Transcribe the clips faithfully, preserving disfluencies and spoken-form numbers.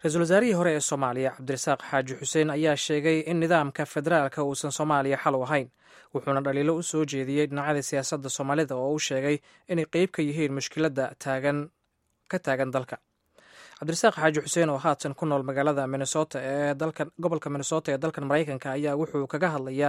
ra-iisul wasaarihii hore ee soomaaliya cabdirasaaq xaaji xuseen ayaa sheegay in nidaamka federaalka uusan soomaaliya xal u ahayn wuxuuna dhaliilo u soo jeediyey dhinacyada siyaasadda soomaalida oo uu sheegay inay qeyb ka yihiin mushkiladda taagan ka taagan dalka. cabdirasaaq xaaji xuseen oo haatan ku nool magaalada minnesota ee dalkan gobolka minnesota ee dalkan maraykanka ayaa wuxuu kaga hadlayaa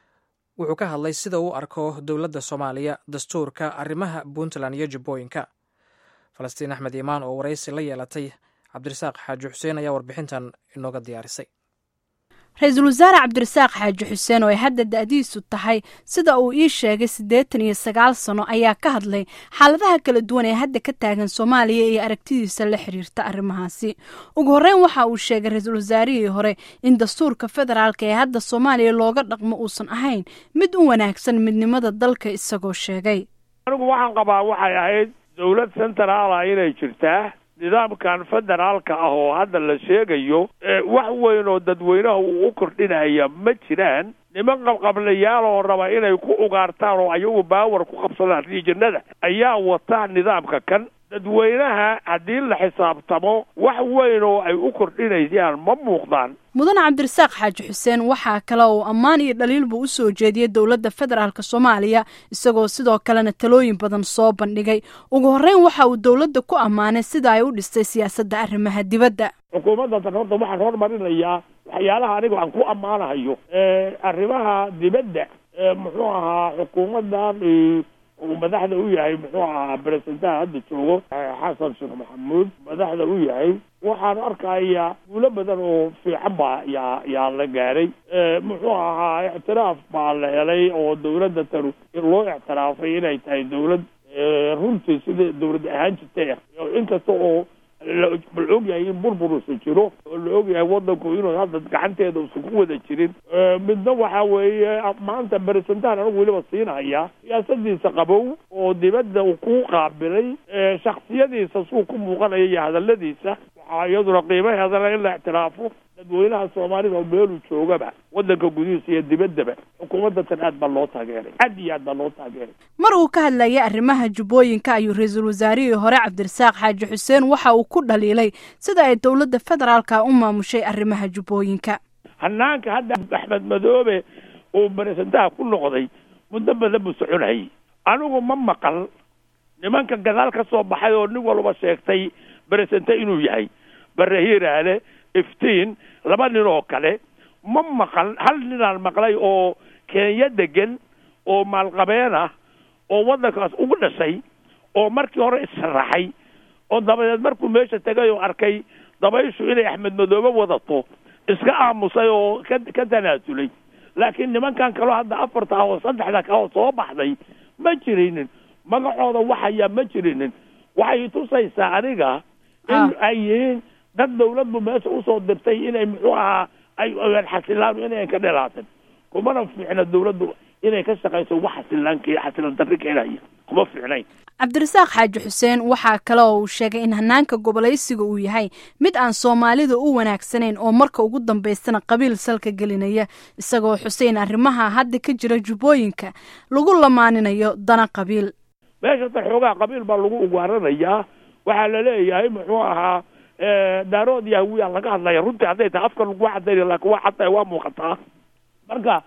wuxuu ka hadlay sida uu arko dowladda soomaaliya, dastuurka, arrimaha puntland iyo jubbooyinka. falastiin axmed iimaan oo waraysi la yeelatay cabdirasaaq xaaji xuseen ayaa warbixintan inooga diyaarisay. ra-iisul wasaare cabdirasaaq xaaji xuseen oo ay hadda da-diisu tahay sida uu ii sheegay siddeetan iyo sagaal sano ayaa ka hadlay xaaladaha kala duwan ee hadda ka taagan soomaaliya iyo aragtidiisa la xiriirta arrimahaasi. ugu horreyn waxa uu sheegay ra-iisul wasaarihii hore in dastuurka federaalka ee hadda soomaaliya looga dhaqmo uusan ahayn mid u wanaagsan midnimada dalka, isagoo sheegay anigu waxaan qabaa waxay ahayd dowlad centraala inay jirtaa. nidaamkan federaalka ah oo hadda la sheegayo wax weyn oo dadweynaha uu u kordhinaya ma jiraan. niman qabqablayaal oo raba inay ku ugaartaan oo ayagu baawar ku qabsadaan riijinada ayaa wata nidaamka kan. dadweynaha haddii la xisaabtamo wax weyn oo ay u kordhinayaan ma muuqdaan. mudane cabdirasaaq xaaji xuseen waxaa kale uu ammaan iyo dhaliilba u soo jeediyey dowladda federaalka soomaaliya, isagoo sidoo kalena talooyin badan soo bandhigay. ugu horreyn waxa uu dowladda ku ammaanay sida ay u dhistay siyaasadda arrimaha dibadda. xukuumadda tan horta waxaan hormarinayaa waxyaalaha aniga aan ku ammaanahayo arrimaha dibadda. muxuu ahaa xukuumaddan uu madaxda u yahay muxuu ahaa beresentaha hadda joogo xasan sheekh maxamuud madaxda u yahay, waxaan arkayaa guulo badan oo fiican baa yaa yaa la gaaray. muxuu ahaa ictiraaf baa la helay oo dawladda tanu loo ictiraafay inay tahay dawlad runtii sida dawlad ahaan jirtay ah. inkasta oo la ogyahay in burburusa jiro oo la ogyahay wadanku inuu hadda gacanteeda usan ku wada jirin. midna waxa weeye maanta beresentahan anigu weliba siinaya siyaasadiisa qabow oo dibadda uu ku qaabilay, shaksiyadiisa suu ku muuqanaya iyo hadaladiisa. waxaa iyaduna qiimaheedana in la ictiraafo dadweynaha soomaalida oo meeluu joogaba wadanka gudihiisa iyo dibaddaba xukuumadda tan aad baa loo taageeray, aad iyo aad baa loo taageeray. mar uu ka hadlayay arrimaha jubbooyinka ayuu ra-iisul wasaarihii hore cabdirasaaq xaaji xuseen waxa uu ku dhaliilay sida ay dowladda federaalka u maamushay arrimaha jubbooyinka. hanaanka hadda axmed madoobe uu beresentaha ku noqday muddo badan buu soconayay. anigu ma maqal nimanka gadaal ka soo baxay oo nin walba sheegtay beresente inuu yahay bare hiiraale iftiin laba nin oo kale ma maqal. hal ninaan maqlay oo kenya degan oo maalqabeen ah oo waddankaas ugu dhashay oo markii hore israaxay oo dabadeed markuu meesha tegay oo arkay dabayshu inay axmed madoobe wadato iska aamusay oo ka ka tanaasulay. laakiin nimankan kaloo hadda afarta ah oo saddexda kaloo soo baxday ma jirinin, magacooda waxayaa ma jirinin. waxay tusaysaa aniga in ay yihiin dad dawladdu meesha usoo dirtay inay muxuu ahaa ay xasilaan inayan ka dhelaatan. kumana fiicna dawladdu inay ka shaqayso wax xasilaanka iyo xasilan darri keenaya, kuma fiicnayn. cabdirasaaq xaaji xuseen waxaa kale oo uu sheegay in hanaanka gobolaysiga uu yahay mid aan soomaalida u wanaagsanayn oo marka ugu dambaystana qabiil salka gelinaya, isagoo xuseyn arrimaha hadda ka jira jubbooyinka lagu lamaaninayo dana qabiil. meesha ta xoogaa qabiil baa lagu ugaaranayaa. waxaa la leeyahay muxuu ahaa daarood iyo hawiyaa laga hadlaya. runtii hadday tahay afka lagu cadayna laakiin waa cadday waa muuqataa. marka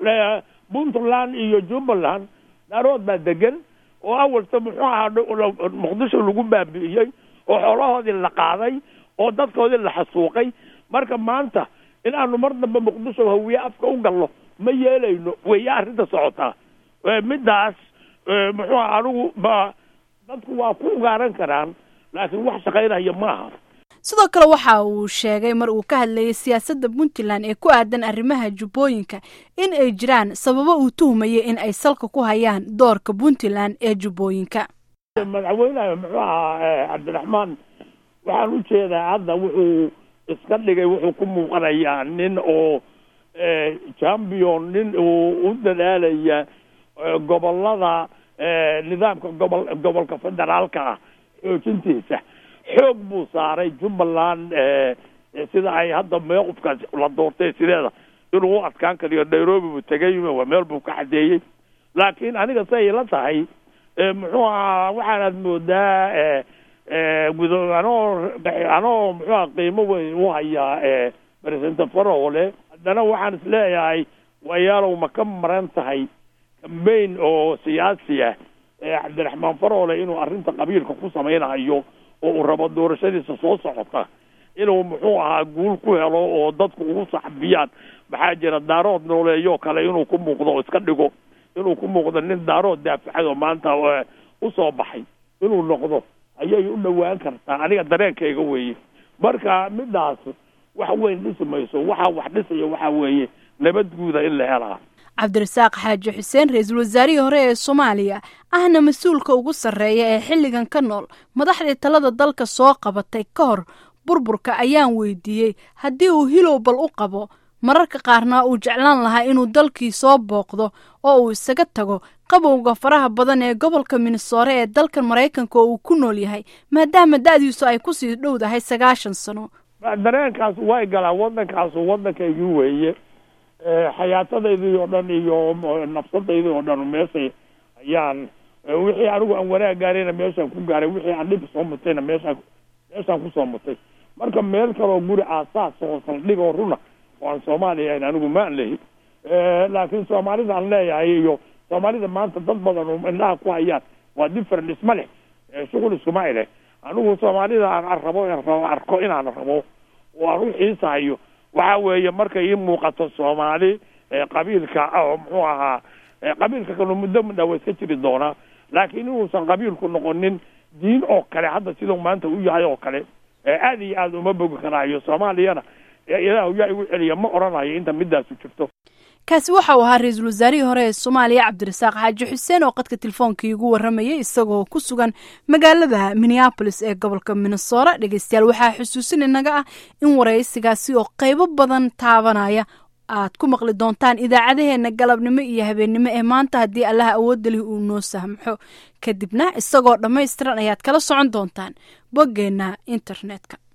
puntland iyo jubbaland daarood baa degan oo awalta muxuu ahaa muqdisho lagu baabi'iyey oo xoolahoodii la qaaday oo dadkoodii la xasuuqay. marka maanta in aanu mar dambe muqdisho hawiye afka u galno ma yeelayno weeye arrinta socotaa. middaas muxuu aha anigu ma dadku waa ku ugaaran karaan laakiin wax shaqaynaya maaha. sidoo kale waxa uu sheegay mar uu ka hadlayay siyaasadda puntland ee ku aadan arrimaha jubbooyinka in ay jiraan sababo uu tuhmayay in ay salka ku hayaan doorka puntland ee jubbooyinka. madaxweynaha muxuu ahaa cabdiraxmaan waxaan u jeedaa hadda wuxuu iska dhigay wuxuu ku muuqanayaa nin oo champion, nin uu u dadaalaya gobolada nidaamka gobol gobolka federaalka ah xoojintiisa. xoog buu saaray jubbaland sida ay hadda meequfkaas la doortay sideeda inuu u adkaan kariyo. nairobi buu tegay, waa meel buu ka cadeeyey. laakiin aniga say la tahay muxuu ahaa waxaanaad moodaa gudo anoo anoo muxuu qiimo weyn u hayaa president Faroole haddana waxaan isleeyahay wayaalow ma ka maran tahay campaign oo siyaasi ah Cabdiraxmaan Faroole inuu arrinta qabiilka ku samaynayo oo uu rabo doorashadiisa soo socota inuu muxuu ahaa guul ku helo oo dadku ugu saxbiyaan maxaa jira daarood nooleeyo kale inuu ku muuqdo iska dhigo inuu ku muuqdo nin daarood daafacado maanta u soo baxay inuu noqdo ayay u dhawaan kartaa aniga dareenkayga weeye marka midaas wax weyn dhismayso waxa wax dhisaya waxa weeye nabad guud in la helo Cabdirasaaq Xaaji Xuseen ra'iisul wasaarihii hore ee Soomaaliya ahna mas'uulka ugu sarreeya ee xilligan ka nool madaxda talada dalka soo qabatay ka hor burburka ayaan weydiiyey haddii uu hilowbal u qabo mararka qaarna uu jeclaan lahaa inuu dalkii soo booqdo oo uu isaga tago qabowga faraha badan ee gobolka Minnesota ee dalka Mareykanka oo uu ku nool yahay maadaama da'diisu ay ku sii dhowdahay sagaashan sano dareenkaas way galaan wadankaas wadankaygii weeye xayaatadayda oo dhan iyo nafsadayda oo dhan meesha ayaan wixii anigu aan wanaag gaarayna meeshaan ku gaaray wixii aan dhib soo mutayna meeshaan meeshaan ku soo mutay marka meel kale oo guri aasaas oo saldhig oo runa oo Soomaaliya anigu ma leeyahay laakiin Soomaalida aan leeyahay iyo Soomaalida maanta dad badan oo indhaha ku hayaan waa different isma leh shughul Soomaaliya anigu Soomaalida aan rabo in arko inaan rabo oo aan u xiisayo waxa weeye marka ii muuqato Soomaali qabiilka oo muxuu ahaa qabiilka kale muddo muddo iska jiri doona laakiin uu san qabiilku noqonin diin oo kale hadda sidoo maanta u yahay oo kale aad iyo aad uma bogi karaayo Soomaaliyana ilaahu yaa igu celiya ma oranayo inta midaas jirto kaasi waxa uu ahaa ra'iisul wasaarihii hore ee Soomaaliya Cabdirasaaq Xaaji Xuseen oo qadka telefoonka ugu waramayay isagoo ku sugan magaalada Minneapolis ee gobolka Minnesota dhageystayaal waxa xusuusin inaga ah in wareysigaasi oo qaybo badan taabanaya aad ku maqli doontaan idaacadaheena galabnimo iyo habeenimo ee maanta haddii Allah awood leh uu noo sahmo kadibna isagoo dhameystiran ayaad kala socon doontaan boggeena internetka.